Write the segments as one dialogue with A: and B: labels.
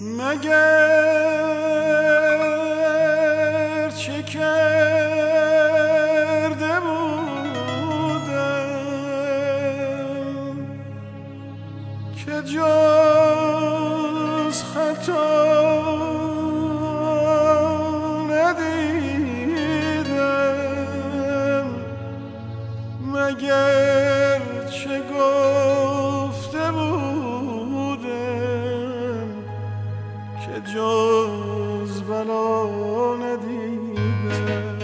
A: مگر چه کرده بودم که جز خطا ندیدم، مگر چه گفته بودم که جز بلا ندیدم.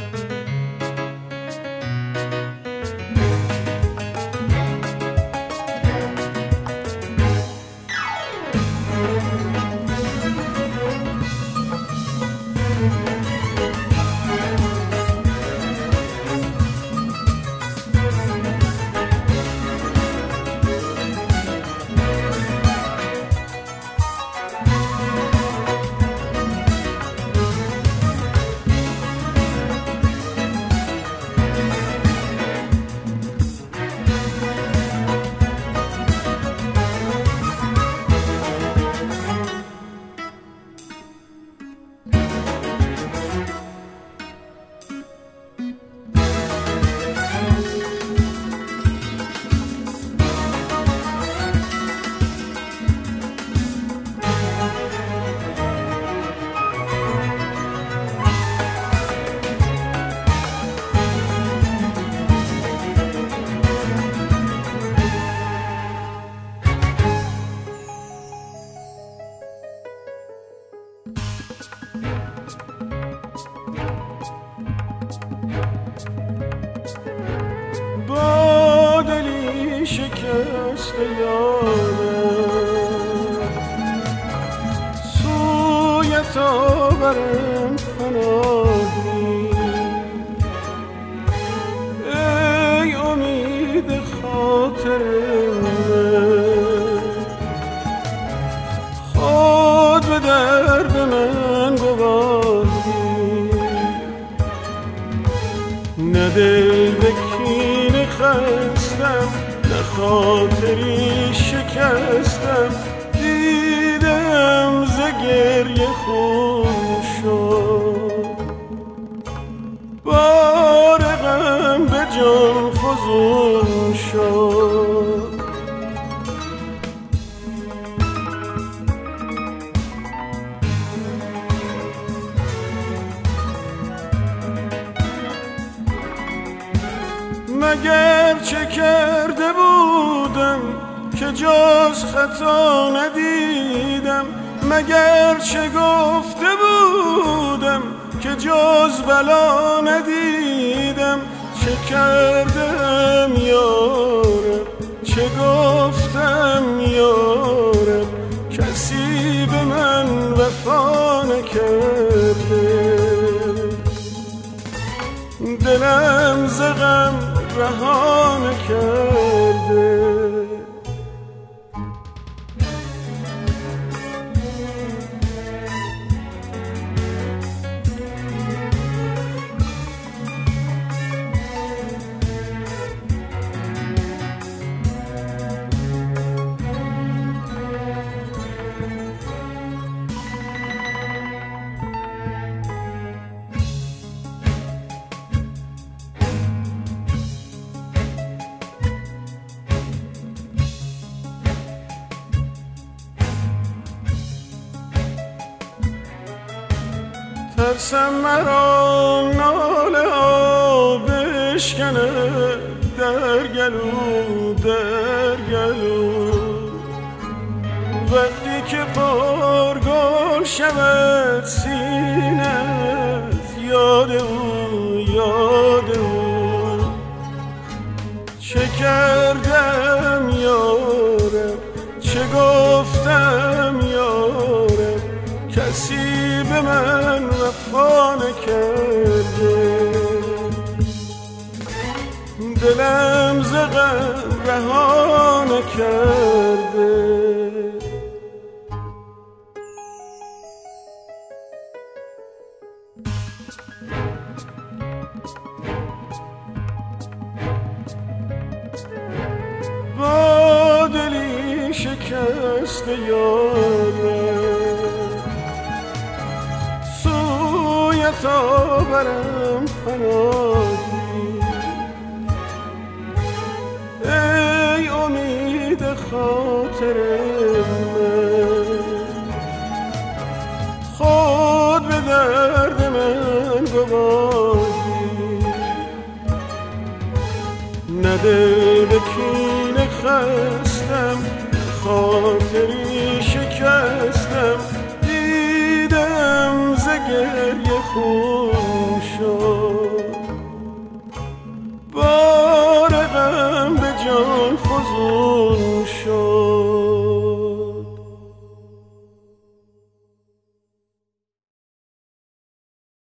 A: با دلی شکسته یارم سوی تو برم پناهی، ای امید خاطر من خود به درد من گواهی، نه دل به کینه خستم نه خاطری شکستم، دیدم ز گریه خون شد بار غم به جان فزون شد. مگر چه کرده بودم که جز خطا ندیدم، مگر چه گفته بودم که جز بلا ندیدم، چه کردم یارم چه گفتم یارم، کسی به من وفا نکرده، دلم ز غم رها نکرده. ترسم مرا ناله ها بشکنه در گلو در گلو، وقتی که پرگل شود سینه‌ات یاد او یاد او، چه کردم یارم چه گفتم یارم، کسی به من وفا نکرده، دلم ز غم رها نکرده. با دلی شکسته یارم تا برم پناهی. ای امید خاطر من، خود به درد من گواهی. نه دل به کینه خستم، خاطری شکستم، دیدم ز گریه خون